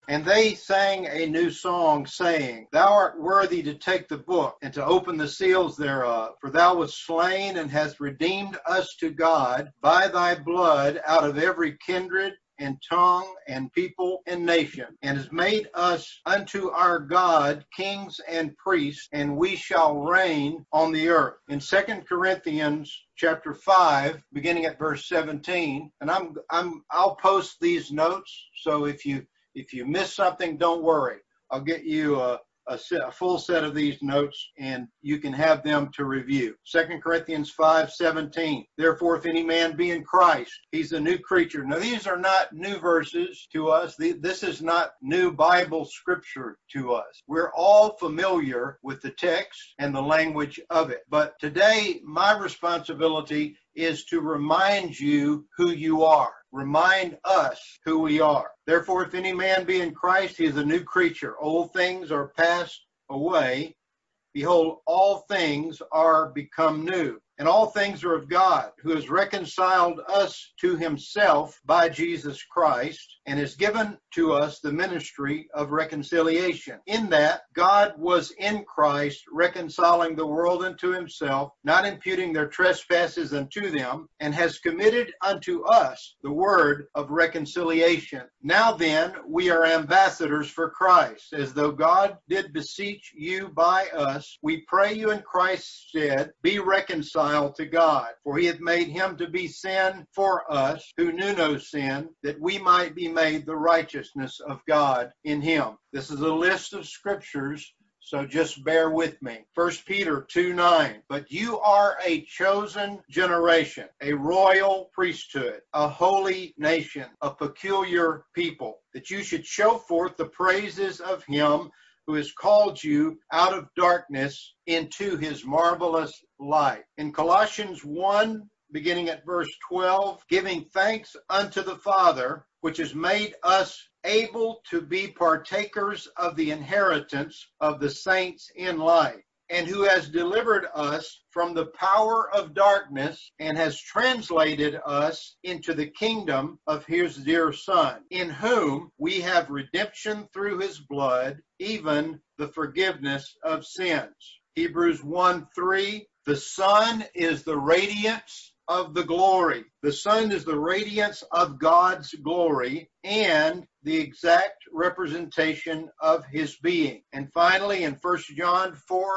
And they sang a new song, saying, Thou art worthy to take the book and to open the seals thereof. For thou wast slain and hast redeemed us to God by thy blood out of every kindred and tongue and people and nation, and has made us unto our God kings and priests, and we shall reign on the earth. In 2 Corinthians chapter 5, beginning at verse 17, and I'll post these notes, so if you miss something, don't worry. I'll get you a full set of these notes, and you can have them to review. 2 Corinthians 5:17. Therefore, if any man be in Christ, he's a new creature. Now, these are not new verses to us. This is not new Bible scripture to us. We're all familiar with the text and the language of it. But today, my responsibility is to remind you who you are. Remind us who we are. Therefore, if any man be in Christ, he is a new creature. Old things are passed away. Behold, all things are become new. And all things are of God, who has reconciled us to himself by Jesus Christ, and has given to us the ministry of reconciliation. In that, God was in Christ, reconciling the world unto himself, not imputing their trespasses unto them, and has committed unto us the word of reconciliation. Now then, we are ambassadors for Christ, as though God did beseech you by us. We pray you in Christ's stead, be reconciled to God. For he hath made him to be sin for us, who knew no sin, that we might be made the righteousness of God in him. This is a list of scriptures, so just bear with me. 1 Peter 2:9. But you are a chosen generation, a royal priesthood, a holy nation, a peculiar people, that you should show forth the praises of him who has called you out of darkness into his marvelous light. In Colossians 1, beginning at verse 12, giving thanks unto the Father, which has made us able to be partakers of the inheritance of the saints in light, and who has delivered us from the power of darkness and has translated us into the kingdom of his dear Son, in whom we have redemption through his blood, even the forgiveness of sins. Hebrews 1:3, the Son is the radiance of the glory. The Son is the radiance of God's glory and the exact representation of his being. And finally, in 1 John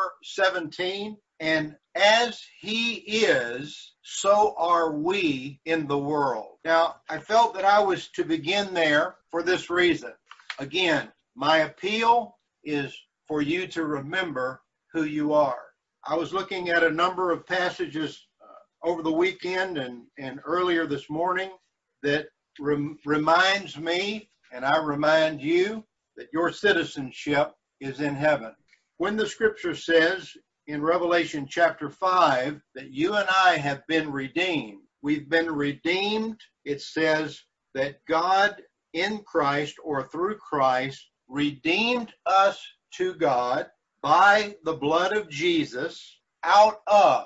4:17, and as he is, so are we in the world. Now, I felt that I was to begin there for this reason. Again, my appeal is for you to remember who you are. I was looking at a number of passages over the weekend and earlier this morning that reminds me, and I remind you, that your citizenship is in heaven. When the scripture says in Revelation chapter 5 that you and I have been redeemed, we've been redeemed, it says that God in Christ or through Christ redeemed us to God by the blood of Jesus out of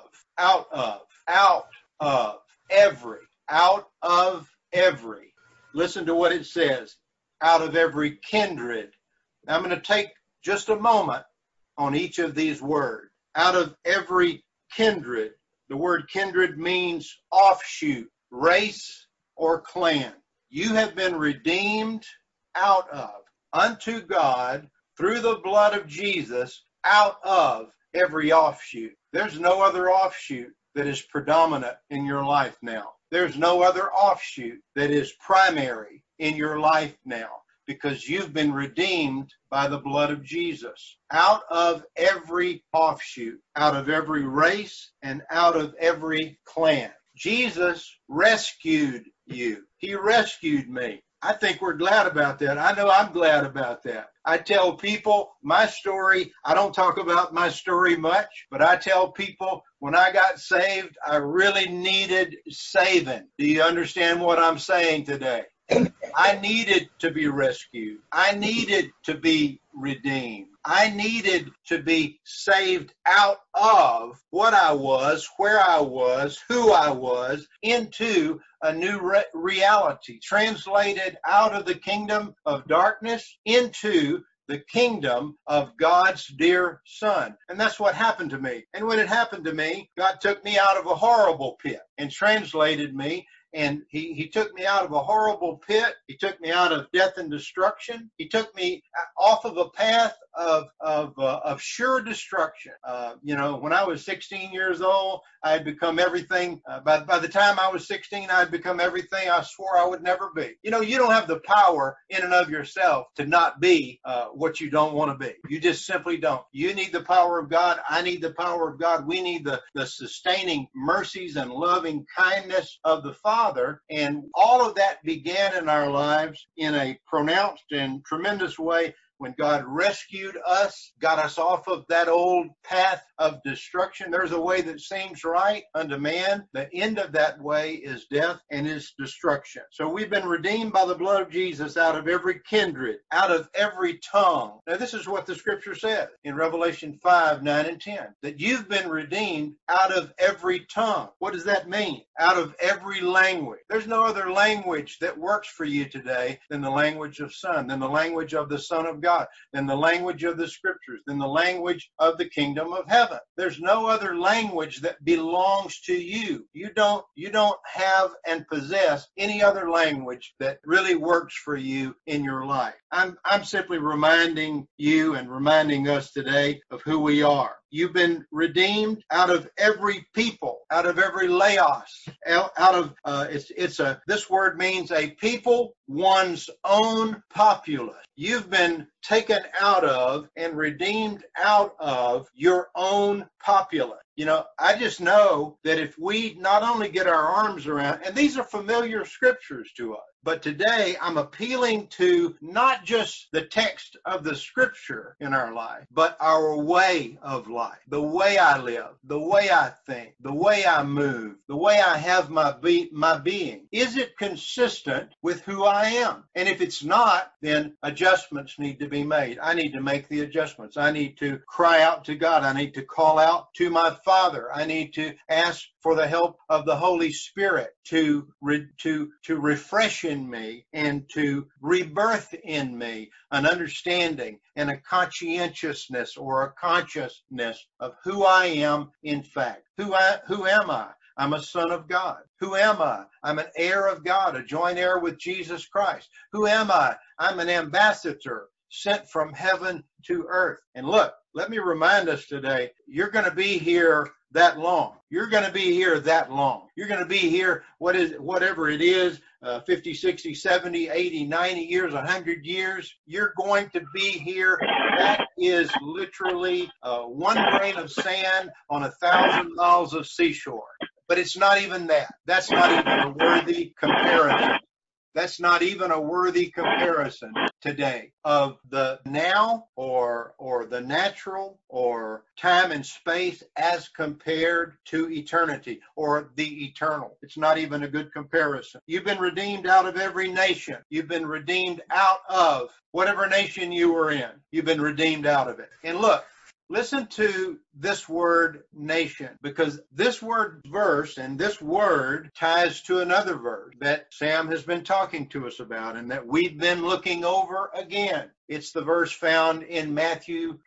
every, listen to what it says, out of every kindred. Now I'm going to take just a moment on each of these words. Out of every kindred. The word kindred means offshoot, race, or clan. You have been redeemed out of, unto God, through the blood of Jesus, out of every offshoot. There's no other offshoot that is predominant in your life now. There's no other offshoot that is primary in your life now, because you've been redeemed by the blood of Jesus. Out of every offshoot, out of every race, and out of every clan. Jesus rescued you. He rescued me. I think we're glad about that. I know I'm glad about that. I tell people my story. I don't talk about my story much, but I tell people when I got saved, I really needed saving. Do you understand what I'm saying today? I needed to be rescued. I needed to be redeemed. I needed to be saved out of what I was, where I was, who I was, into a new reality, translated out of the kingdom of darkness into the kingdom of God's dear Son. And that's what happened to me. And when it happened to me, God took me out of a horrible pit and translated me. And he took me out of a horrible pit. He took me out of death and destruction. He took me off of a path of sure destruction. When I was 16 years old, I had become everything. By the time I was 16, I had become everything I swore I would never be. You don't have the power in and of yourself to not be what you don't want to be. You just simply don't. You need the power of God. I need the power of God. We need the sustaining mercies and loving kindness of the Father. And all of that began in our lives in a pronounced and tremendous way when God rescued us, got us off of that old path of destruction. There's a way that seems right unto man. The end of that way is death and is destruction. So we've been redeemed by the blood of Jesus out of every kindred, out of every tongue. Now, this is what the scripture says in Revelation 5, 9, and 10, that you've been redeemed out of every tongue. What does that mean? Out of every language. There's no other language that works for you today than the language of Son, than the language of the Son of God, than the language of the scriptures, than the language of the kingdom of heaven. There's no other language that belongs to you. You don't have and possess any other language that really works for you in your life. I'm simply reminding you and reminding us today of who we are. You've been redeemed out of every people, out of every laos, this word means a people, one's own populace. You've been taken out of and redeemed out of your own populace. I just know that if we not only get our arms around, and these are familiar scriptures to us, but today I'm appealing to not just the text of the scripture in our life, but our way of life, the way I live, the way I think, the way I move, the way I have my being. Is it consistent with who I am? And if it's not, then adjustments need to be made. I need to make the adjustments. I need to cry out to God. I need to call out to my Father. I need to ask for the help of the Holy Spirit to refresh in me and to rebirth in me an understanding and a conscientiousness or a consciousness of who I am in fact. Who am I? I'm a son of God. Who am I? I'm an heir of God, a joint heir with Jesus Christ. Who am I? I'm an ambassador sent from heaven to earth. And look, let me remind us today, you're going to be here that long. You're going to be here that long. You're going to be here, whatever it is, 50, 60, 70, 80, 90 years, 100 years. You're going to be here. That is literally one grain of sand on 1,000 miles of seashore. But it's not even that. That's not even a worthy comparison. That's not even a worthy comparison today of the now or the natural or time and space as compared to eternity or the eternal. It's not even a good comparison. You've been redeemed out of every nation. You've been redeemed out of whatever nation you were in. You've been redeemed out of it. And look, listen to this word nation, because this word verse and this word ties to another verse that Sam has been talking to us about and that we've been looking over again. It's the verse found in Matthew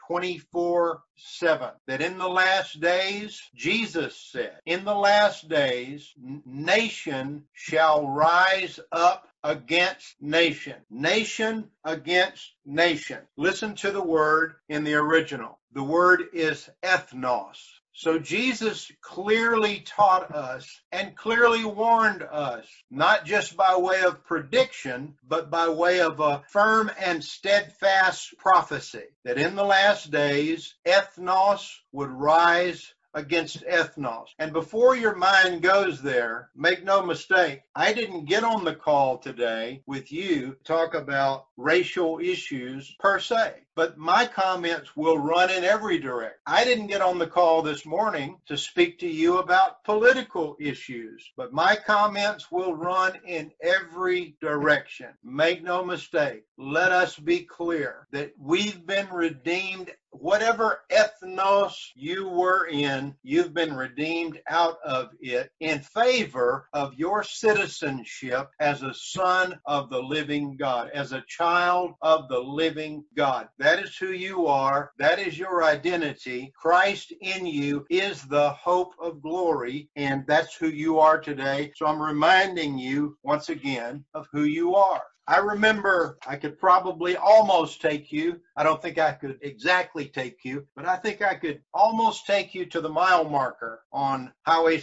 24:7, that in the last days, Jesus said, in the last days, nation shall rise up against nation. Nation against nation. Listen to the word in the original. The word is ethnos. So Jesus clearly taught us and clearly warned us, not just by way of prediction, but by way of a firm and steadfast prophecy, that in the last days, ethnos would rise against ethnos. And before your mind goes there, make no mistake, I didn't get on the call today with you to talk about racial issues per se, but my comments will run in every direction. I didn't get on the call this morning to speak to you about political issues, but my comments will run in every direction. Make no mistake. Let us be clear that we've been redeemed. Whatever ethnos you were in, you've been redeemed out of it in favor of your citizenship as a son of the living God, as a child of the living God. That is who you are. That is your identity. Christ in you is the hope of glory, and that's who you are today. So I'm reminding you once again of who you are. I remember I could probably almost take you. I don't think I could exactly take you, but I think I could almost take you to the mile marker on Highway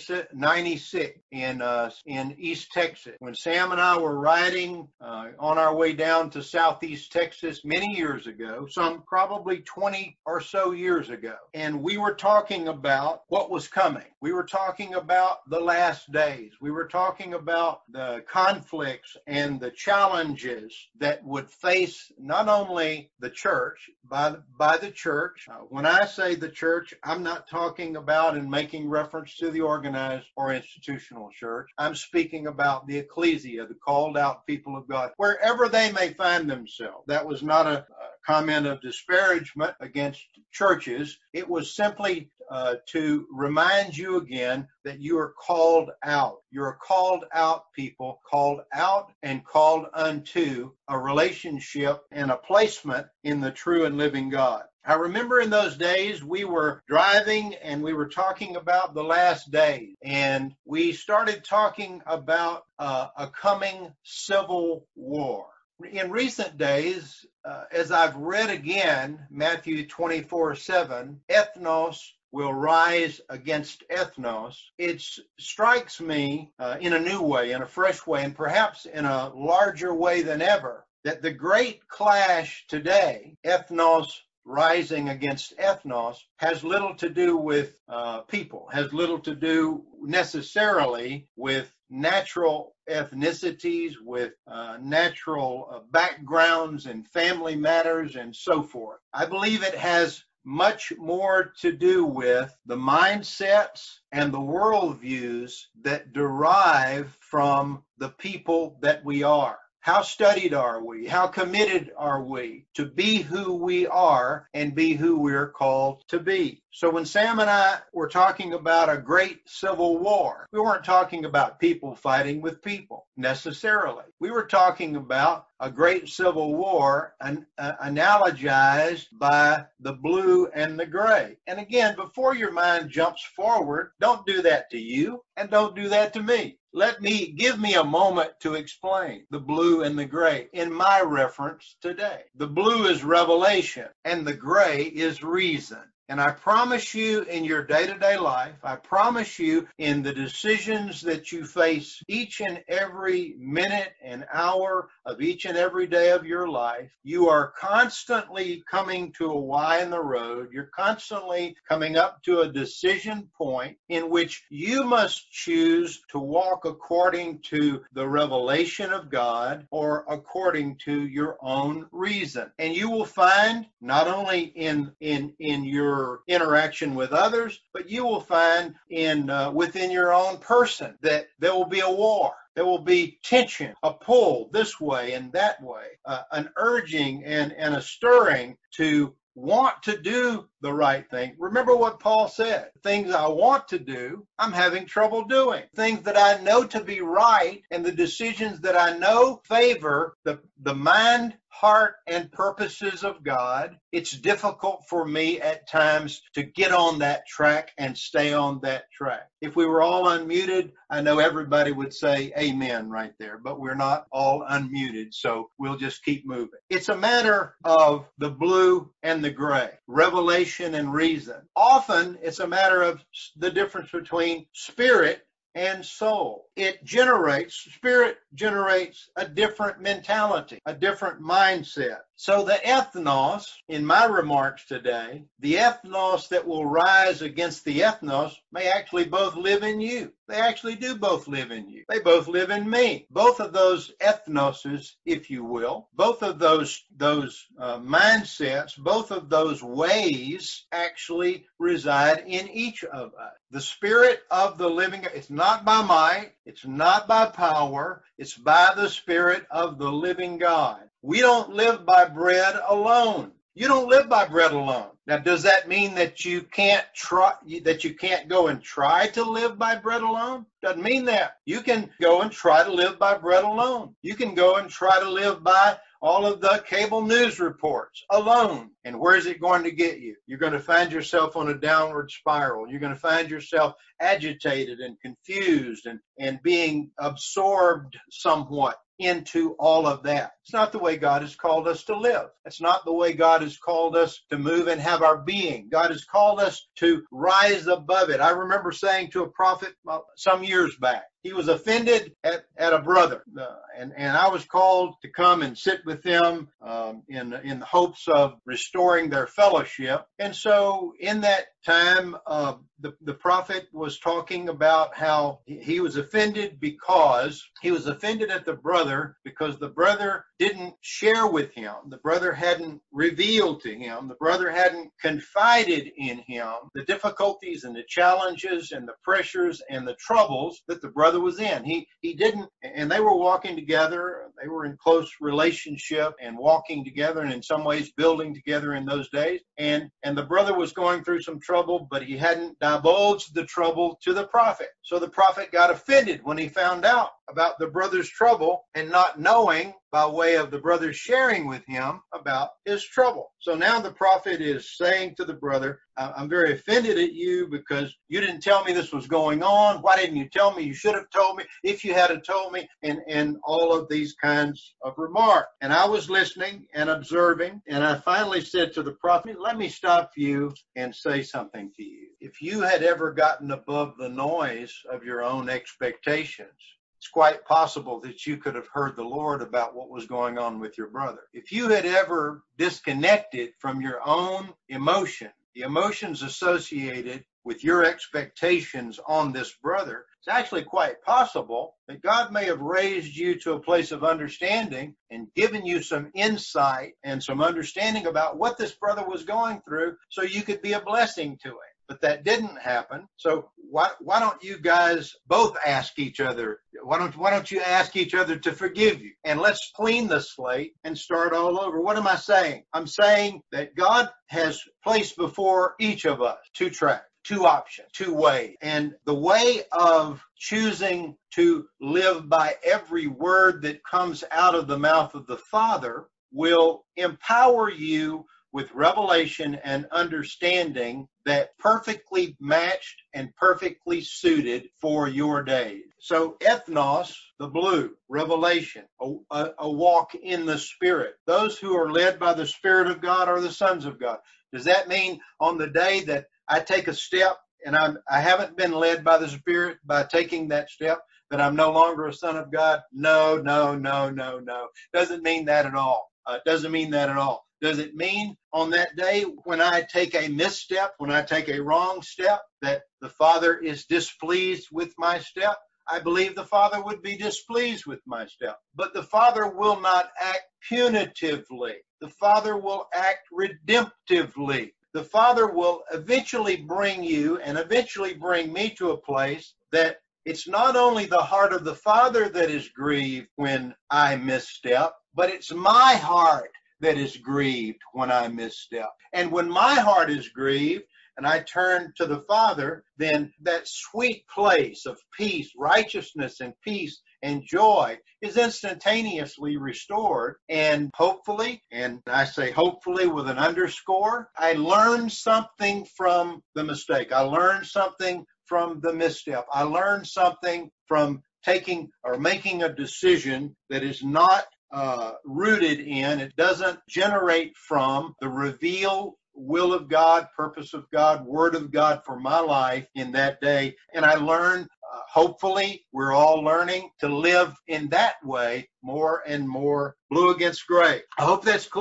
96 in East Texas. When Sam and I were riding on our way down to Southeast Texas many years ago, some probably 20 or so years ago, and we were talking about what was coming. We were talking about the last days. We were talking about the conflicts and the challenges that would face not only the church, by the church. When I say the church, I'm not talking about and making reference to the organized or institutional church. I'm speaking about the ecclesia, the called out people of God, wherever they may find themselves. That was not a comment of disparagement against churches. It was simply to remind you again that you are called out. You're a called out people, called out and called unto a relationship and a placement in the true and living God. I remember in those days we were driving and we were talking about the last days, and we started talking about a coming civil war. In recent days, as I've read again, Matthew 24:7, ethnos will rise against ethnos. It strikes me in a new way, in a fresh way, and perhaps in a larger way than ever, that the great clash today, ethnos rising against ethnos, has little to do with people, has little to do necessarily with natural ethnicities, with natural backgrounds and family matters and so forth. I believe it has much more to do with the mindsets and the worldviews that derive from the people that we are. How studied are we? How committed are we to be who we are and be who we're called to be? So when Sam and I were talking about a great civil war, we weren't talking about people fighting with people necessarily. We were talking about a great civil war analogized by the blue and the gray. And again, before your mind jumps forward, don't do that to you and don't do that to me. Give me a moment to explain the blue and the gray in my reference today. The blue is revelation and the gray is reason. And I promise you in your day-to-day life, I promise you in the decisions that you face each and every minute and hour of each and every day of your life, you are constantly coming to a Y in the road. You're constantly coming up to a decision point in which you must choose to walk according to the revelation of God or according to your own reason. And you will find not only in your interaction with others, but you will find within your own person that there will be a war. There will be tension, a pull this way and that way, an urging and a stirring to want to do the right thing. Remember what Paul said. Things I want to do, I'm having trouble doing. Things that I know to be right and the decisions that I know favor the mind, heart, and purposes of God, it's difficult for me at times to get on that track and stay on that track. If we were all unmuted, I know everybody would say amen right there, but we're not all unmuted, so we'll just keep moving. It's a matter of the blue and the gray, revelation and reason. Often it's a matter of the difference between spirit and soul. Spirit generates a different mentality, a different mindset. So the ethnos, in my remarks today, the ethnos that will rise against the ethnos may actually both live in you. They actually do both live in you. They both live in me. Both of those ethnoses, if you will, both of those mindsets, both of those ways actually reside in each of us. The Spirit of the living God, it's not by might, it's not by power, it's by the Spirit of the living God. We don't live by bread alone. You don't live by bread alone. Now, does that mean that you can't go and try to live by bread alone? Doesn't mean that. You can go and try to live by bread alone. You can go and try to live by all of the cable news reports alone. And where is it going to get you? You're going to find yourself on a downward spiral. You're going to find yourself agitated and confused and being absorbed somewhat into all of that. It's not the way God has called us to live. It's not the way God has called us to move and have our being. God has called us to rise above it. I remember saying to a prophet some years back, he was offended at a brother, and I was called to come and sit with them in the hopes of restoring their fellowship. And so in that time, the prophet was talking about how he was offended at the brother because the brother didn't share with him. The brother hadn't revealed to him. The brother hadn't confided in him the difficulties and the challenges and the pressures and the troubles that the brother was in. He didn't, and they were walking together. They were in close relationship and walking together and in some ways building together in those days. And the brother was going through some trouble, but he hadn't divulged the trouble to the prophet. So the prophet got offended when he found out about the brother's trouble and not knowing by way of the brother sharing with him about his trouble. So now the prophet is saying to the brother, I'm very offended at you because you didn't tell me this was going on. Why didn't you tell me? You should have told me. If you had told me, and all of these kinds of remarks. And I was listening and observing, and I finally said to the prophet, let me stop you and say something to you. If you had ever gotten above the noise of your own expectations, it's quite possible that you could have heard the Lord about what was going on with your brother. If you had ever disconnected from your own emotion, the emotions associated with your expectations on this brother, it's actually quite possible that God may have raised you to a place of understanding and given you some insight and some understanding about what this brother was going through so you could be a blessing to him. But that didn't happen. So why don't you guys both ask each other? Why don't you ask each other to forgive you? And let's clean the slate and start all over. What am I saying? I'm saying that God has placed before each of us two tracks, two options, two ways. And the way of choosing to live by every word that comes out of the mouth of the Father will empower you with revelation and understanding that perfectly matched and perfectly suited for your days. So ethnos, the blue, revelation, a walk in the Spirit. Those who are led by the Spirit of God are the sons of God. Does that mean on the day that I take a step and I haven't been led by the Spirit by taking that step, that I'm no longer a son of God? No. Doesn't mean that at all. Doesn't mean that at all. Does it mean on that day when I take a misstep, when I take a wrong step, that the Father is displeased with my step? I believe the Father would be displeased with my step. But the Father will not act punitively. The Father will act redemptively. The Father will eventually bring you and eventually bring me to a place that it's not only the heart of the Father that is grieved when I misstep, but it's my heart that is grieved when I misstep. And when my heart is grieved and I turn to the Father, then that sweet place of peace, righteousness, and peace and joy is instantaneously restored. And hopefully, and I say hopefully with an underscore, I learned something from the mistake. I learned something from the misstep. I learned something from taking or making a decision that is not rooted in, it doesn't generate from the revealed will of God, purpose of God, word of God for my life in that day. And I learned, hopefully, we're all learning to live in that way more and more. Blue against gray. I hope that's clear.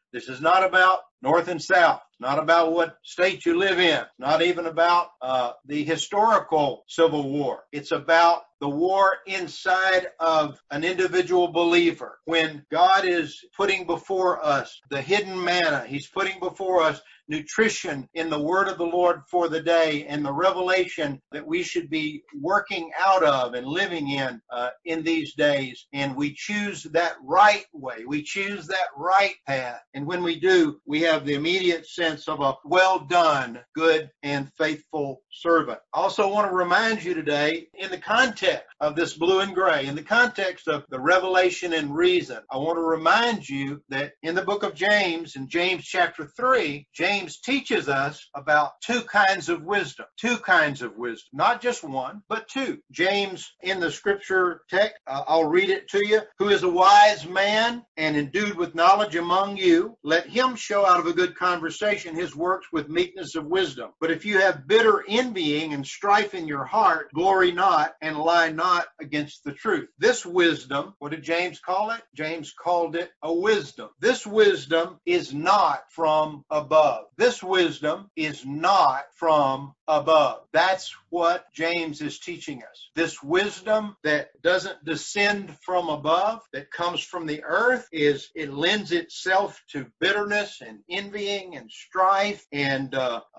This is not about North and South. It's not about what state you live in. It's not even about the historical Civil War. It's about the war inside of an individual believer. When God is putting before us the hidden manna, He's putting before us nutrition in the word of the Lord for the day and the revelation that we should be working out of and living in these days. And we choose that right way. We choose that right path. And when we do, we have the immediate sense of a well done, good and faithful servant. I also want to remind you today, in the context of this blue and gray, in the context of the revelation and reason, I want to remind you that in the book of James, in James chapter 3, James teaches us about two kinds of wisdom, not just one, but two. James, in the scripture text, I'll read it to you. Who is a wise man and endued with knowledge among you? Let him show out of a good conversation his works with meekness of wisdom. But if you have bitter envying and strife in your heart, glory not and lie not against the truth. This wisdom, what did James call it? James called it a wisdom. This wisdom is not from above. This wisdom is not from above. That's what James is teaching us. This wisdom that doesn't descend from above, that comes from the earth, it lends itself to bitterness and envying and strife and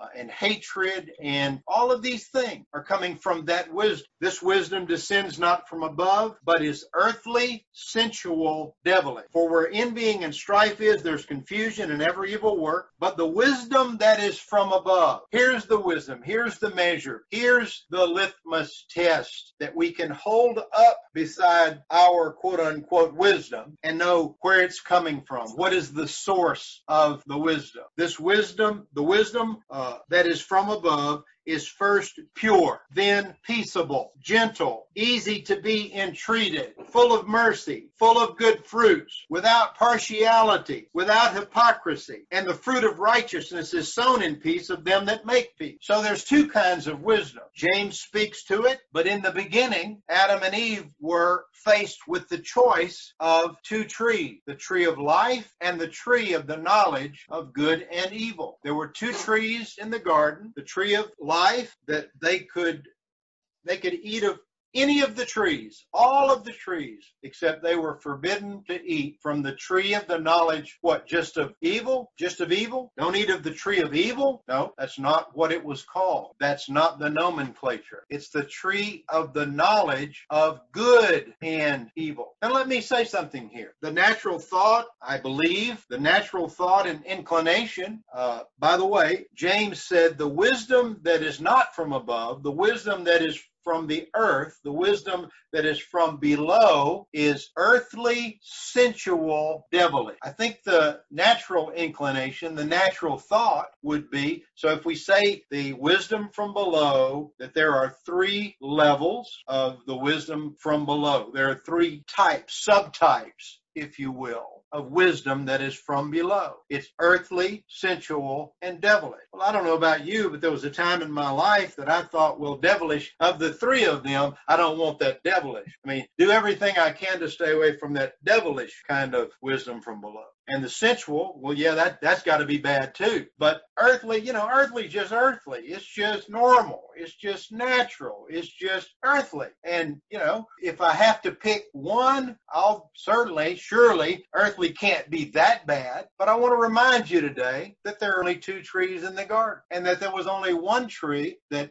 hatred, and all of these things are coming from that wisdom. This wisdom descends not from above, but is earthly, sensual, devilish. For where envying and strife is, there's confusion and every evil work. But the wisdom that is from above, here's the wisdom, here's the measure, here's the litmus test that we can hold up beside our quote-unquote wisdom and know where it's coming from. What is the source of the wisdom? This wisdom, the wisdom that is from above, is first pure, then peaceable, gentle, easy to be entreated, full of mercy, full of good fruits, without partiality, without hypocrisy. And the fruit of righteousness is sown in peace of them that make peace. So there's two kinds of wisdom. James speaks to it, but in the beginning, Adam and Eve were faced with the choice of two trees, the tree of life and the tree of the knowledge of good and evil. There were two trees in the garden, the tree of life that they could eat of any of the trees, all of the trees, except they were forbidden to eat from the tree of the knowledge, what, just of evil? Just of evil? Don't eat of the tree of evil? No, that's not what it was called. That's not the nomenclature. It's the tree of the knowledge of good and evil. Now let me say something here. The natural thought, I believe, the natural thought and inclination, by the way, James said the wisdom that is not from above, the wisdom that is from the earth, the wisdom that is from below, is earthly, sensual, devilish. I think the natural inclination, the natural thought would be, so if we say the wisdom from below, that there are three levels of the wisdom from below. There are three types, subtypes, if you will, of wisdom that is from below. It's earthly, sensual, and devilish. Well, I don't know about you, but there was a time in my life that I thought, well, devilish, of the three of them, I don't want that devilish. I mean, do everything I can to stay away from that devilish kind of wisdom from below. And the sensual, well, yeah, that's got to be bad too. But earthly, earthly is just earthly. It's just normal. It's just natural. It's just earthly. And, if I have to pick one, I'll surely, earthly can't be that bad. But I want to remind you today that there are only two trees in the garden, and that there was only one tree that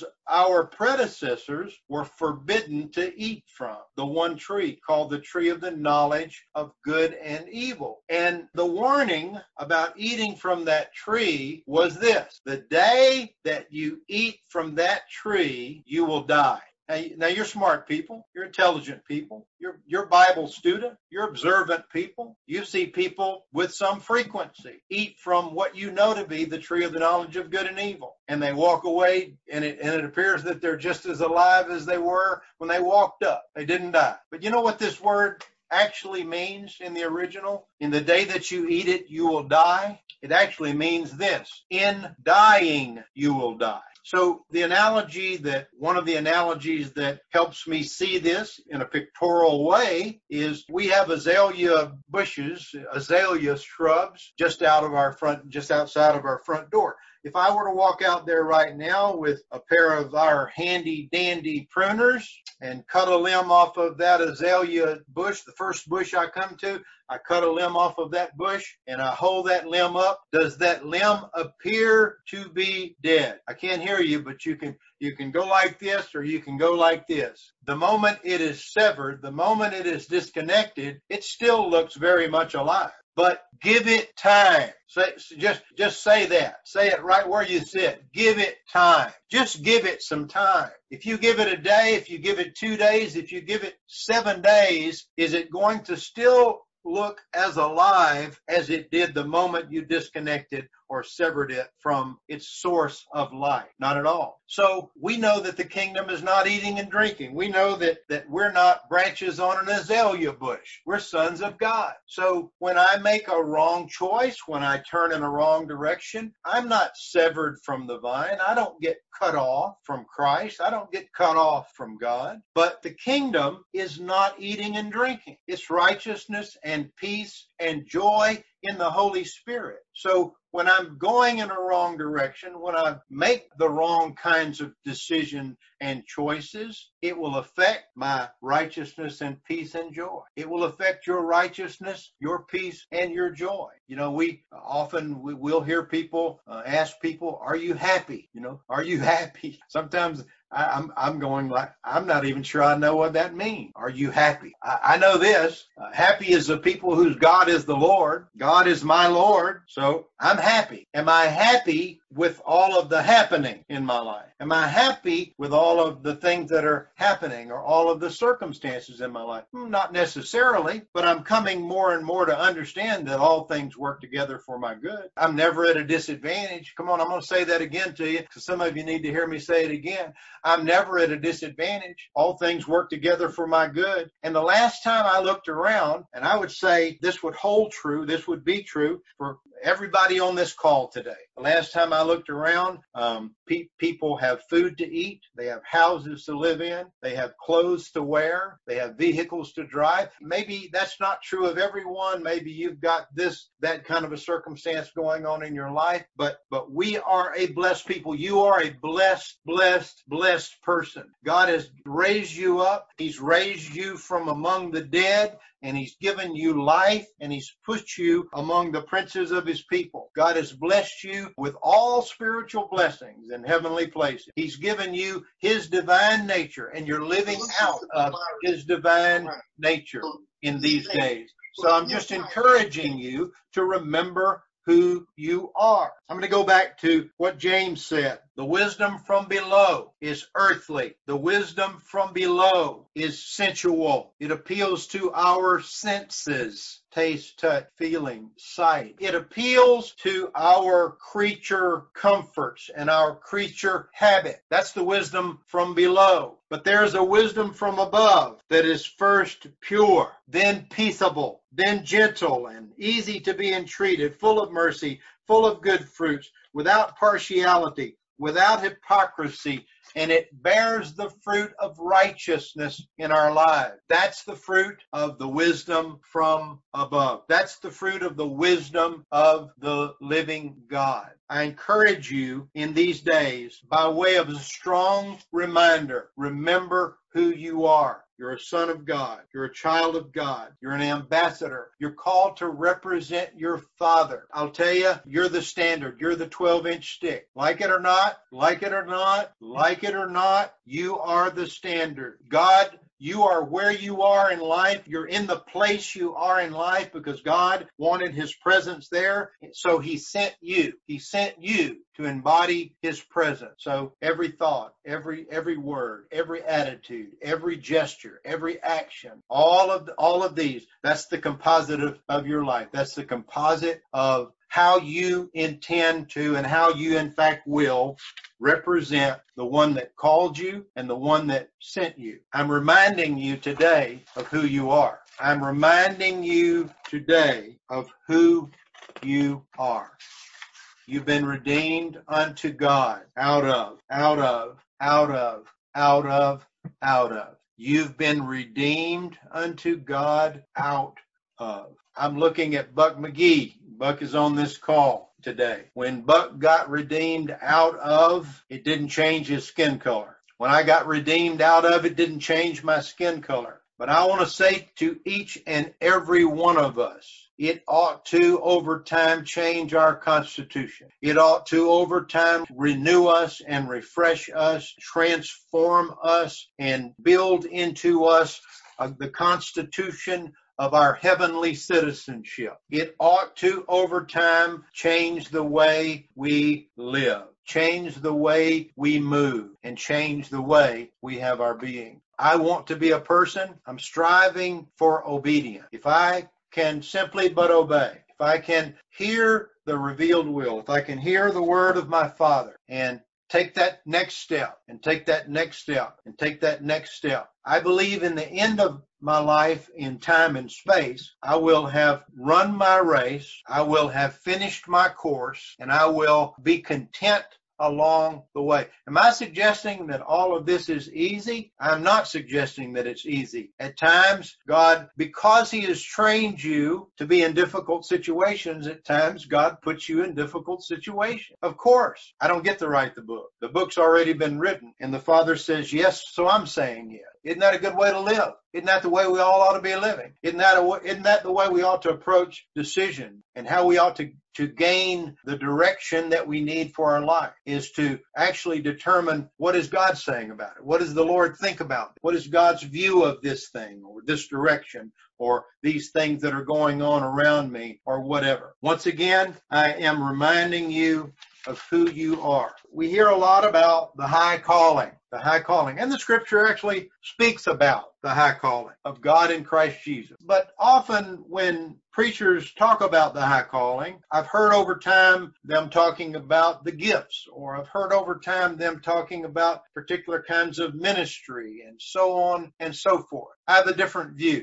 our predecessors were forbidden to eat from. The one tree called the tree of the knowledge of good and evil. And the warning about eating from that tree was this: the day that you eat from that tree, you will die. Now you're smart people, you're intelligent people, you're Bible student, you're observant people. You see people with some frequency eat from what you know to be the tree of the knowledge of good and evil. And they walk away, and it appears that they're just as alive as they were when they walked up. They didn't die. But you know what this word actually means in the original? In the day that you eat it, you will die. It actually means this: in dying, you will die. So one of the analogies that helps me see this in a pictorial way is we have azalea shrubs just outside of our front door. If I were to walk out there right now with a pair of our handy dandy pruners and cut a limb off of that azalea bush, the first bush I come to, I cut a limb off of that bush and I hold that limb up. Does that limb appear to be dead? I can't hear you, but you can go like this or you can go like this. The moment it is severed, the moment it is disconnected, it still looks very much alive. But give it time. Just say that. Say it right where you sit. Give it time. Just give it some time. If you give it a day, if you give it 2 days, if you give it 7 days, is it going to still look as alive as it did the moment you disconnected or severed it from its source of life? Not at all. So we know that the kingdom is not eating and drinking. We know that we're not branches on an azalea bush. We're sons of God. So when I make a wrong choice, when I turn in a wrong direction, I'm not severed from the vine. I don't get cut off from Christ. I don't get cut off from God. But the kingdom is not eating and drinking. It's righteousness and peace and joy in the Holy Spirit. So when I'm going in a wrong direction, when I make the wrong kinds of decisions and choices, it will affect my righteousness and peace and joy. It will affect your righteousness, your peace, and your joy. We'll hear people ask people, "Are you happy?" Are you happy? Sometimes I'm going like, I'm not even sure I know what that means. Are you happy? I know this. Happy is the people whose God is the Lord. God is my Lord. So I'm happy. Am I happy with all of the happening in my life? Am I happy with all of the things that are happening or all of the circumstances in my life? Not necessarily, but I'm coming more and more to understand that all things work together for my good. I'm never at a disadvantage. Come on, I'm going to say that again to you because some of you need to hear me say it again. I'm never at a disadvantage. All things work together for my good. And the last time I looked around, and I would say this would hold true, this would be true for everybody on this call today. The last time I looked around, people have food to eat. They have houses to live in. They have clothes to wear. They have vehicles to drive. Maybe that's not true of everyone. Maybe you've got that kind of a circumstance going on in your life. But we are a blessed people. You are a blessed person. God has raised you up. He's raised you from among the dead. And he's given you life, and he's put you among the princes of his people. God has blessed you with all spiritual blessings in heavenly places. He's given you his divine nature, and you're living out of his divine nature in these days. So I'm just encouraging you to remember who you are. I'm going to go back to what James said. The wisdom from below is earthly. The wisdom from below is sensual. It appeals to our senses. Taste, touch, feeling, sight. It appeals to our creature comforts and our creature habit. That's the wisdom from below. But there's a wisdom from above that is first pure, then peaceable, then gentle and easy to be entreated, full of mercy, full of good fruits, without partiality, without hypocrisy, and it bears the fruit of righteousness in our lives. That's the fruit of the wisdom from above. That's the fruit of the wisdom of the living God. I encourage you in these days, by way of a strong reminder, remember who you are. You're a son of God. You're a child of God. You're an ambassador. You're called to represent your Father. I'll tell you, you're the standard. You're the 12-inch stick. Like it or not, like it or not, like it or not, you are the standard. God, you are where you are in life. You're in the place you are in life because God wanted his presence there. So he sent you. He sent you to embody his presence. So every thought, every word, every attitude, every gesture, every action, all of these, that's the composite of your life. That's the composite of how you intend to and how you in fact will represent the one that called you and the one that sent you. I'm reminding you today of who you are. I'm reminding you today of who you are. You've been redeemed unto God out of, out of, out of, out of, out of. You've been redeemed unto God out of. I'm looking at Buck McGee. Buck is on this call today. When Buck got redeemed out of, it didn't change his skin color. When I got redeemed out of, it didn't change my skin color. But I want to say to each and every one of us, it ought to, over time, change our constitution. It ought to, over time, renew us and refresh us, transform us, and build into us the constitution of our heavenly citizenship. It ought to, over time, change the way we live, change the way we move, and change the way we have our being. I want to be a person. I'm striving for obedience. If I can simply but obey, if I can hear the revealed will, if I can hear the word of my Father and take that next step and take that next step and take that next step, I believe in the end of my life, in time and space, I will have run my race, I will have finished my course, and I will be content along the way. Am I suggesting that all of this is easy? I'm not suggesting that it's easy. At times, God, because He has trained you to be in difficult situations, at times God puts you in difficult situations. Of course, I don't get to write the book. The book's already been written, and the Father says yes, so I'm saying yes. Isn't that a good way to live? Isn't that the way we all ought to be living? Isn't that the way we ought to approach decision and how we ought to gain the direction that we need for our life, is to actually determine what is God saying about it? What does the Lord think about it? What is God's view of this thing or this direction or these things that are going on around me or whatever? Once again, I am reminding you of who you are. We hear a lot about the high calling, and the scripture actually speaks about the high calling of God in Christ Jesus. But often when preachers talk about the high calling, I've heard over time them talking about the gifts, or I've heard over time them talking about particular kinds of ministry and so on and so forth. I have a different view.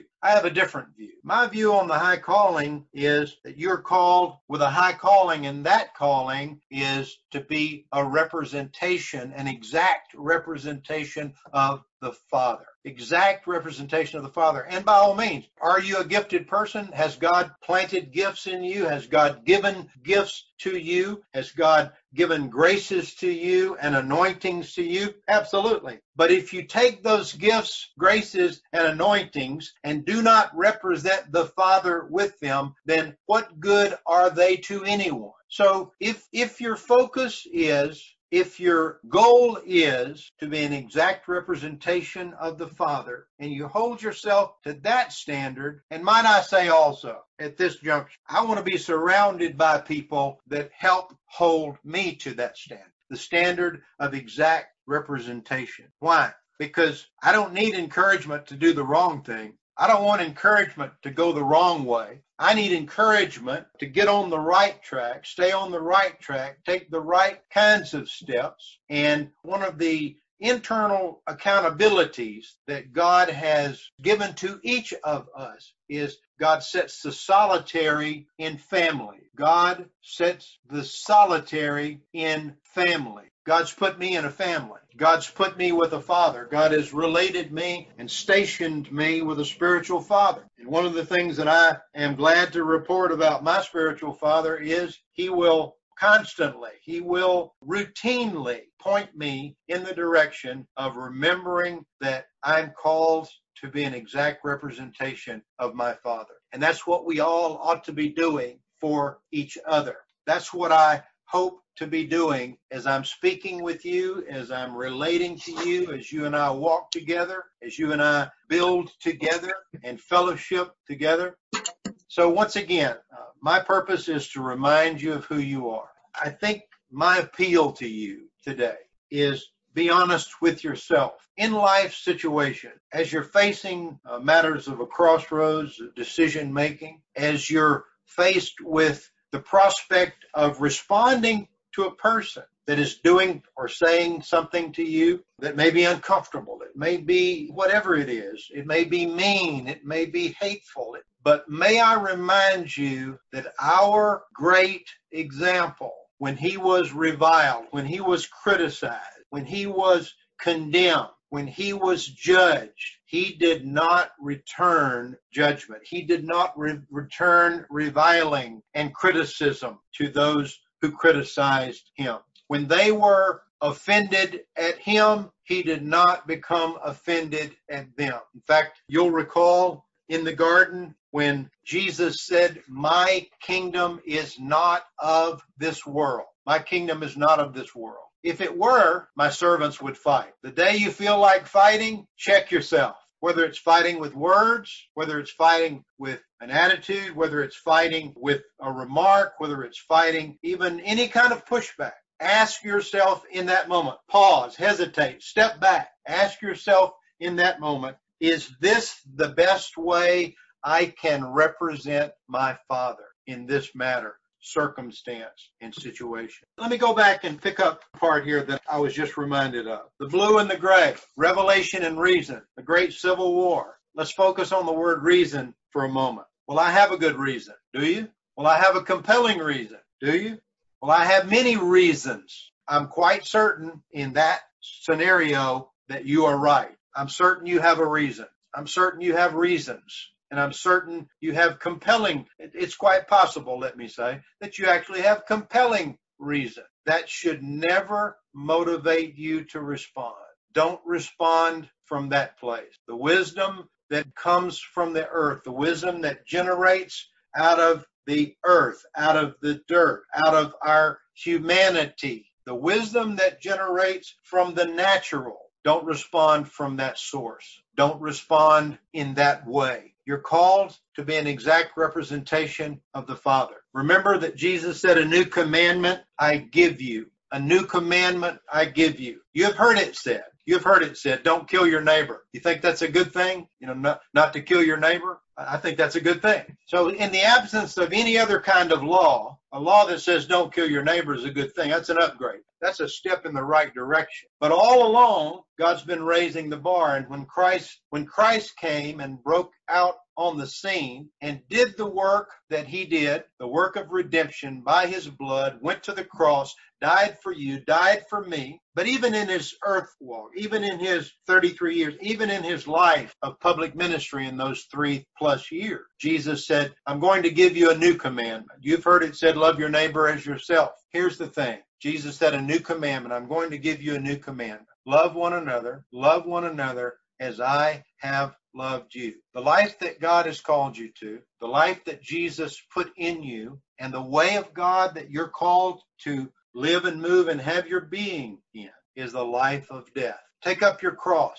My view on the high calling is that you're called with a high calling, and that calling is to be a representation, an exact representation of the Father. Exact representation of the Father. And by all means, are you a gifted person? Has God planted gifts in you? Has God given gifts to you? Has God given graces to you and anointings to you? Absolutely. But if you take those gifts, graces, and anointings and do not represent the Father with them, then what good are they to anyone? So if your focus is, if your goal is to be an exact representation of the Father, and you hold yourself to that standard, and might I say also, at this juncture, I want to be surrounded by people that help hold me to that standard, the standard of exact representation. Why? Because I don't need encouragement to do the wrong thing. I don't want encouragement to go the wrong way. I need encouragement to get on the right track, stay on the right track, take the right kinds of steps. And one of the internal accountabilities that God has given to each of us is God sets the solitary in family. God sets the solitary in family. God's put me in a family. God's put me with a father. God has related me and stationed me with a spiritual father. And one of the things that I am glad to report about my spiritual father is he will constantly, he will routinely point me in the direction of remembering that I'm called to be an exact representation of my Father. And that's what we all ought to be doing for each other. That's what I hope to be doing as I'm speaking with you, as I'm relating to you, as you and I walk together, as you and I build together and fellowship together. So once again, my purpose is to remind you of who you are. I think my appeal to you today is be honest with yourself. In life situation, as you're facing matters of a crossroads, decision making, as you're faced with the prospect of responding to a person that is doing or saying something to you that may be uncomfortable. It may be whatever it is. It may be mean. It may be hateful. But may I remind you that our great example when he was reviled, when he was criticized, when he was condemned, when he was judged, he did not return judgment. He did not return reviling and criticism to those who criticized him. When they were offended at him, he did not become offended at them. In fact, you'll recall in the garden when Jesus said, "My kingdom is not of this world." My kingdom is not of this world. If it were, my servants would fight. The day you feel like fighting, check yourself. Whether it's fighting with words, whether it's fighting with an attitude, whether it's fighting with a remark, whether it's fighting even any kind of pushback. Ask yourself in that moment, pause, hesitate, step back. Ask yourself in that moment, is this the best way I can represent my Father in this matter, circumstance, and situation? Let me go back and pick up the part here that I was just reminded of. The blue and the gray, revelation and reason, the great civil war. Let's focus on the word reason for a moment. Well, I have a good reason. Do you? Well, I have a compelling reason. Do you? Well, I have many reasons. I'm quite certain in that scenario that you are right. I'm certain you have a reason. I'm certain you have reasons. And I'm certain you have compelling, it's quite possible, let me say, that you actually have compelling reason. That should never motivate you to respond. Don't respond from that place. The wisdom that comes from the earth, the wisdom that generates out of the earth, out of the dirt, out of our humanity, the wisdom that generates from the natural. Don't respond from that source. Don't respond in that way. You're called to be an exact representation of the Father. Remember that Jesus said, "A new commandment I give you. A new commandment I give you." You have heard it said. You've heard it said, "Don't kill your neighbor." You think that's a good thing? Not to kill your neighbor? I think that's a good thing. So in the absence of any other kind of law, a law that says don't kill your neighbor is a good thing. That's an upgrade. That's a step in the right direction. But all along, God's been raising the bar. And when Christ came and broke out on the scene and did the work that he did, the work of redemption by his blood, went to the cross, died for you, died for me. But even in his earth walk, even in his 33 years, even in his life of public ministry in those 3+ years, Jesus said, "I'm going to give you a new commandment." You've heard it said, "Love your neighbor as yourself." Here's the thing. Jesus said, "A new commandment. I'm going to give you a new commandment. Love one another as I have loved you." The life that God has called you to, the life that Jesus put in you, and the way of God that you're called to live and move and have your being in is the life of death. Take up your cross.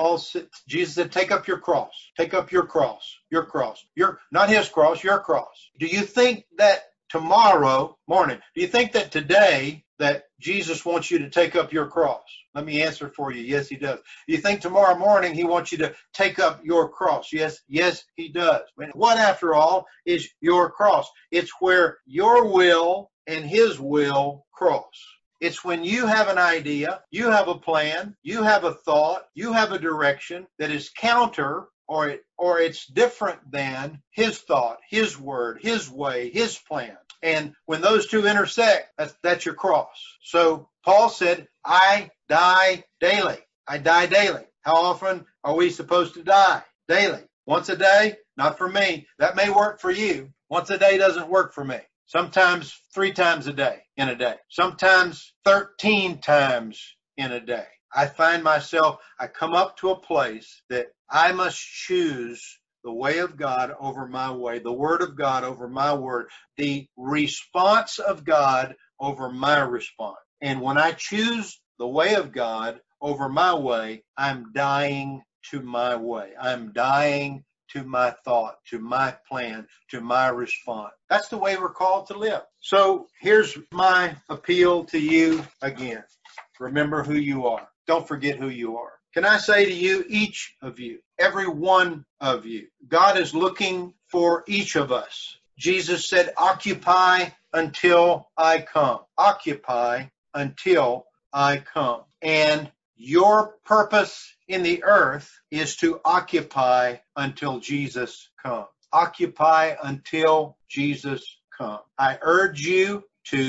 Jesus said, "Take up your cross. Take up your cross. Your cross. Not his cross, your cross." Do you think that tomorrow morning, do you think that today that Jesus wants you to take up your cross? Let me answer for you. Yes, he does. Do you think tomorrow morning he wants you to take up your cross? Yes, he does. What, after all, is your cross? It's where your will and his will cross. It's when you have an idea, you have a plan, you have a thought, you have a direction that is counter or it's different than his thought, his word, his way, his plan. And when those two intersect, that's your cross. So Paul said, "I die daily." I die daily. How often are we supposed to die? Daily. Once a day? Not for me. That may work for you. Once a day doesn't work for me. Sometimes 3 times a day in a day. Sometimes 13 times in a day. I find myself, I come up to a place that I must choose the way of God over my way, the word of God over my word, the response of God over my response. And when I choose the way of God over my way, I'm dying to my way. I'm dying to my thought, to my plan, to my response. That's the way we're called to live. So here's my appeal to you again. Remember who you are. Don't forget who you are. Can I say to you, each of you, every one of you, God is looking for each of us. Jesus said, "Occupy until I come." Occupy until I come. And your purpose in the earth is to occupy until Jesus comes. Occupy until Jesus comes. I urge you to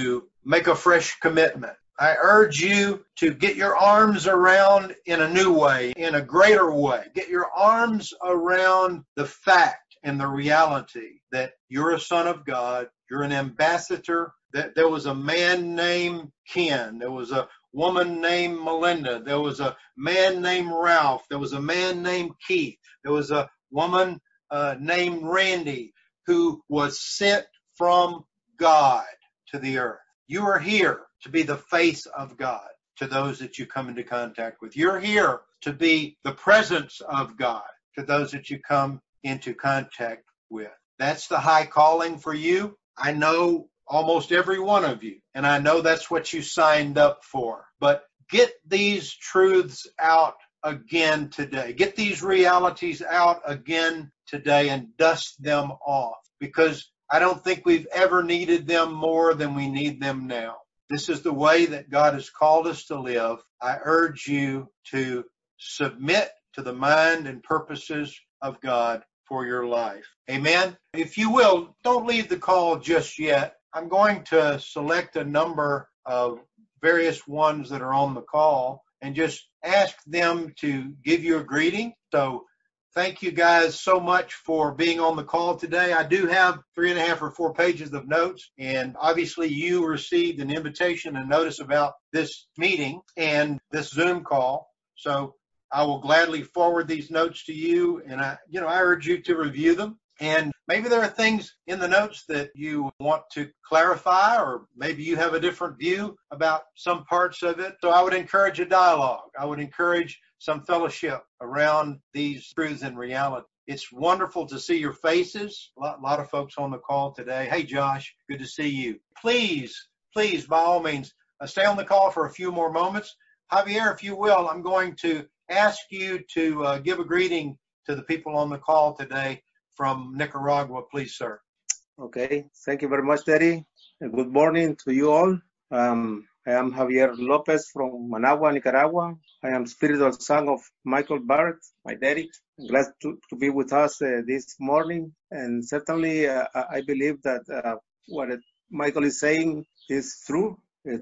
make a fresh commitment. I urge you to get your arms around in a new way, in a greater way. Get your arms around the fact and the reality that you're a son of God. You're an ambassador. That there was a man named Ken. There was a woman named Melinda. There was a man named Ralph. There was a man named Keith. There was a woman named Randy who was sent from God to the earth. You are here to be the face of God to those that you come into contact with. You're here to be the presence of God to those that you come into contact with. That's the high calling for you. I know almost every one of you, and I know that's what you signed up for. But get these truths out again today. Get these realities out again today and dust them off, because I don't think we've ever needed them more than we need them now. This is the way that God has called us to live. I urge you to submit to the mind and purposes of God for your life. Amen. If you will, don't leave the call just yet. I'm going to select a number of various ones that are on the call and just ask them to give you a greeting. So thank you guys so much for being on the call today. I do have 3.5 or 4 pages of notes, and obviously you received an invitation and notice about this meeting and this Zoom call. So I will gladly forward these notes to you, and I urge you to review them. And maybe there are things in the notes that you want to clarify, or maybe you have a different view about some parts of it. So I would encourage a dialogue. I would encourage some fellowship around these truths and reality. It's wonderful to see your faces. A lot of folks on the call today. Hey, Josh, good to see you. Please, by all means, stay on the call for a few more moments. Javier, if you will, I'm going to ask you to give a greeting to the people on the call today from Nicaragua, please, sir. Okay, thank you very much, Daddy. Good morning to you all. I am Javier Lopez from Managua, Nicaragua. I am spiritual son of Michael Barrett, my daddy. I'm glad to be with us this morning. And certainly, I believe that what Michael is saying is true.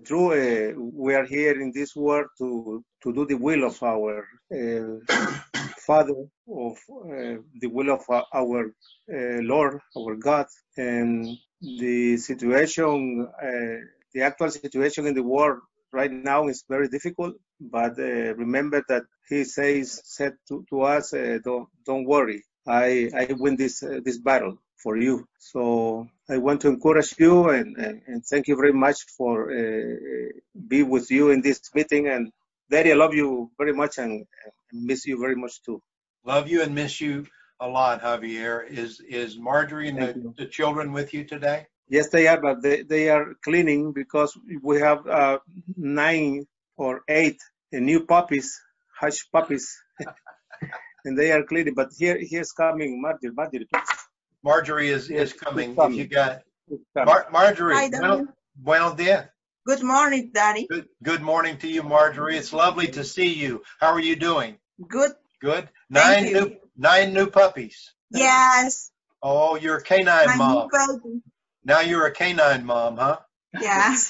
We are here in this world to do the will of our Father, of the will of our Lord, our God. And the situation, the actual situation in the world right now is very difficult. But remember that He said to us, "Don't worry. I win this battle for you." So I want to encourage you and thank you very much for being with you in this meeting. And Daddy, I love you very much and miss you very much too. Love you and miss you a lot, Javier. Is Marjorie and the children with you today? Yes, they are, but they are cleaning because we have 9 or 8 new puppies, hush puppies, and they are cleaning. But here's coming Marjorie, please. Marjorie is coming. If you got Marjorie, hi, buenos dias. Good morning, Daddy. Good morning to you, Marjorie. It's lovely to see you. How are you doing? Good. Good. Thank you. 9 new puppies. Yes. Oh, you're a canine mom. Baby. Now you're a canine mom, huh? Yes.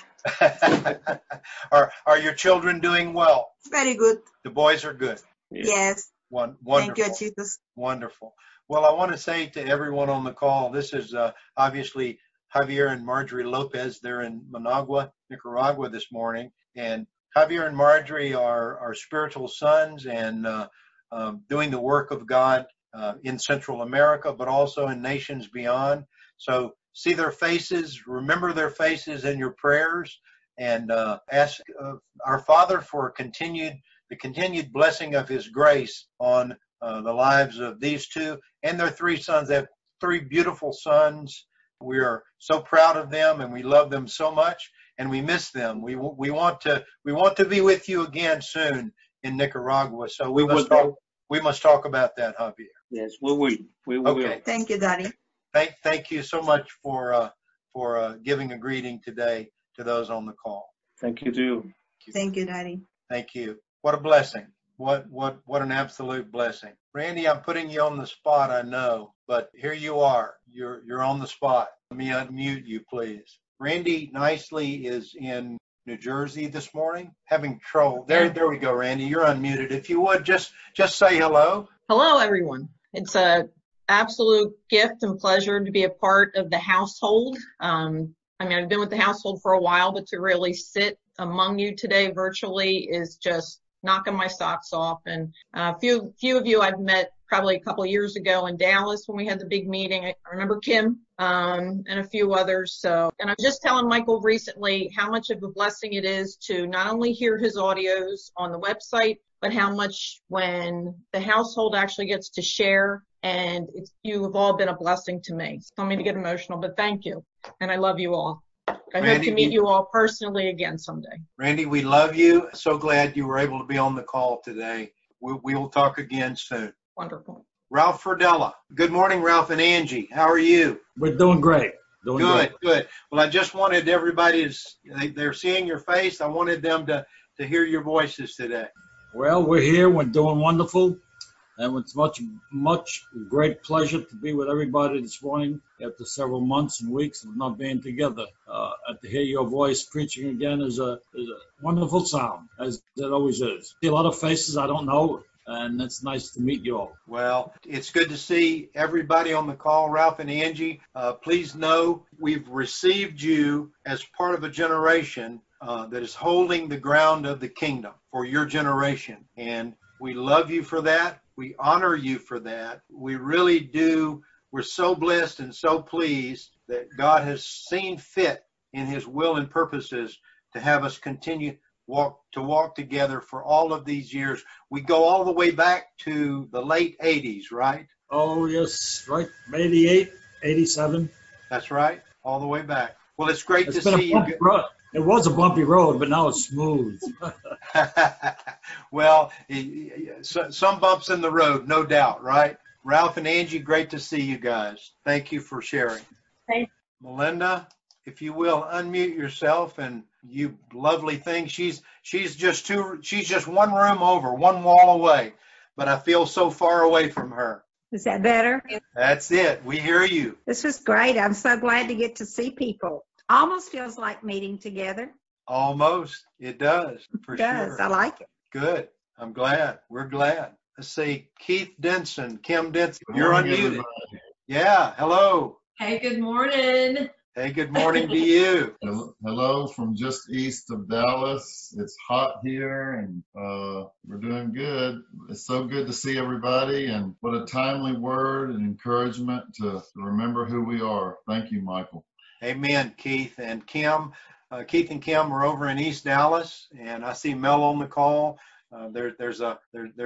Are your children doing well? Very good. The boys are good. Yes. Wonderful. Thank you, Jesus. Wonderful. Well, I want to say to everyone on the call, this is obviously Javier and Marjorie Lopez. They're in Managua, Nicaragua this morning. And Javier and Marjorie are spiritual sons and doing the work of God in Central America, but also in nations beyond. So see their faces, remember their faces in your prayers, and ask our Father for the continued blessing of His grace on the lives of these two and their 3 sons. They have 3 beautiful sons. We are so proud of them, and we love them so much, and we miss them. We want to be with you again soon in Nicaragua. So we must talk about that, Javier. Yes, we will. We will. Okay. Thank you, Daddy. Thank you so much for giving a greeting today to those on the call. Thank you to you. Thank you, Daddy. Thank you. What a blessing. What an absolute blessing. Randy, I'm putting you on the spot, I know, but here you are. You're on the spot. Let me unmute you, please. Randy Nicely is in New Jersey this morning, having trouble. There we go, Randy. You're unmuted. If you would, just say hello. Hello, everyone. It's a absolute gift and pleasure to be a part of the household. I've been with the household for a while, but to really sit among you today virtually is just knocking my socks off. And a few of you I've met probably a couple of years ago in Dallas when we had the big meeting. I remember Kim and a few others. And I was just telling Michael recently how much of a blessing it is to not only hear his audios on the website, but how much when the household actually gets to share. And you have all been a blessing to me. So I'm going to get emotional, but thank you. And I love you all. I hope to meet you all personally again someday. Randy, we love you. So glad you were able to be on the call today. We will talk again soon. Wonderful. Ralph Ferdella. Good morning, Ralph and Angie. How are you? We're doing great. Good. Well, I just wanted everybody they're seeing your face. I wanted them to hear your voices today. Well, we're here. We're doing wonderful. And it's much great pleasure to be with everybody this morning after several months and weeks of not being together. And to hear your voice preaching again is a wonderful sound, as it always is. See a lot of faces I don't know, and it's nice to meet you all. Well, it's good to see everybody on the call. Ralph and Angie, please know we've received you as part of a generation that is holding the ground of the kingdom for your generation. And we love you for that. We honor you for that. We really do. We're so blessed and so pleased that God has seen fit in his will and purposes to have us continue to walk together for all of these years. We go all the way back to the late 80s, right? Oh, yes, right. 88, 87. That's right. All the way back. Well, it's great to see you. It was a bumpy road, but now it's smooth. Well, some bumps in the road, no doubt, right? Ralph and Angie, great to see you guys. Thank you for sharing. Thanks. Melinda, if you will, unmute yourself and you lovely thing. She's just one room over, one wall away, but I feel so far away from her. Is that better? That's it. We hear you. This was great. I'm so glad to get to see people. Almost feels like meeting together. Almost. It does, for sure. I like it. Good. I'm glad. We're glad. Let's see. Keith Denson, Kim Denson, you're morning, unmuted. everybody. Yeah. Hello. Hey, good morning. Hey, good morning to you. Hello from just east of Dallas. It's hot here and we're doing good. It's so good to see everybody, and what a timely word and encouragement to remember who we are. Thank you, Michael. Amen, Keith and Kim. Keith and Kim are over in East Dallas, and I see Mel on the call. There's a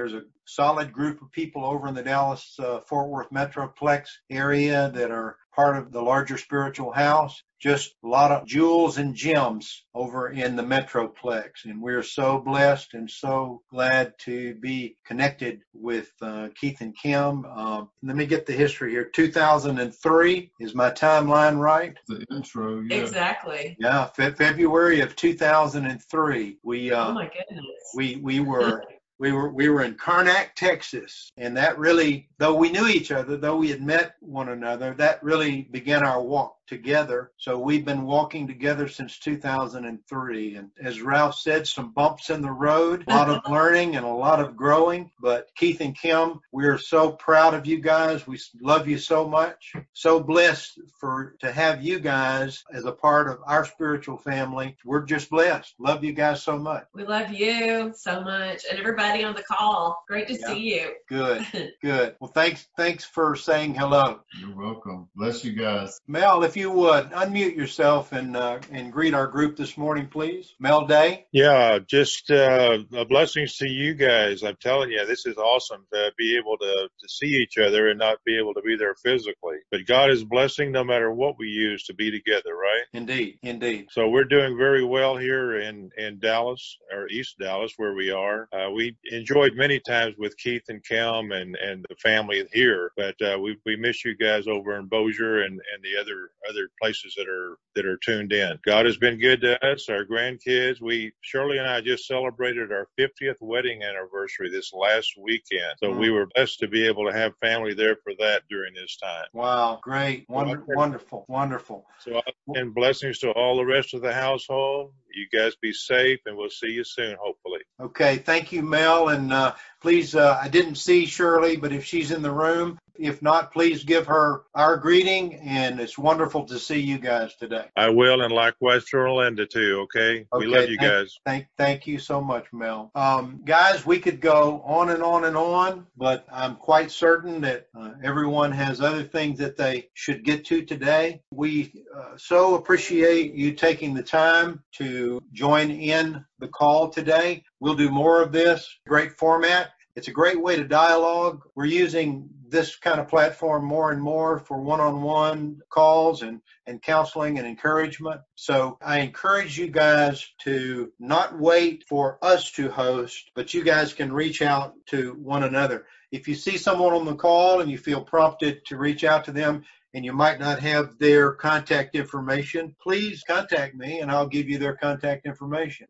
solid group of people over in the Dallas Fort Worth Metroplex area that are part of the larger spiritual house. Just a lot of jewels and gems over in the Metroplex, and we're so blessed and so glad to be connected with Keith and Kim. Let me get the history here. 2003 is my timeline, right? The intro, yeah. Exactly. Yeah, February of 2003. Oh my goodness. We were in Karnak, Texas, and that really, though we knew each other, though we had met one another, that really began our walk together. So we've been walking together since 2003. And as Ralph said, some bumps in the road, a lot of learning and a lot of growing. But Keith and Kim, we're so proud of you guys. We love you so much. So blessed to have you guys as a part of our spiritual family. We're just blessed. Love you guys so much. We love you so much, and everybody on the call. Great to see you. Good. Well, thanks for saying hello. You're welcome. Bless you guys. Mel, if you would unmute yourself and greet our group this morning, please. Mel Day. Yeah, just blessings to you guys. I'm telling you, this is awesome to be able to see each other and not be able to be there physically. But God is blessing no matter what we use to be together, right? Indeed. So we're doing very well here in Dallas, or East Dallas, where we are. We enjoyed many times with Keith and Kim and the family here, but we miss you guys over in Bossier and the other other places that are tuned in. God has been good to us, our grandkids. Shirley and I just celebrated our 50th wedding anniversary this last weekend. So we were blessed to be able to have family there for that during this time. Wow, great. Wonderful, wonderful. So and blessings to all the rest of the household. You guys be safe, and we'll see you soon, hopefully. Okay, thank you, Mel. And please, I didn't see Shirley, but if she's in the room, if not, please give her our greeting. And it's wonderful to see you guys today. I will, and likewise to Orlando too, okay? We love you guys. Thank you so much, Mel. Guys, we could go on and on and on, but I'm quite certain that everyone has other things that they should get to today. We so appreciate you taking the time to join in the call today. We'll do more of this. Great format. It's a great way to dialogue. We're using this kind of platform more and more for one-on-one calls and counseling and encouragement. So I encourage you guys to not wait for us to host, but you guys can reach out to one another. If you see someone on the call and you feel prompted to reach out to them and you might not have their contact information, please contact me and I'll give you their contact information.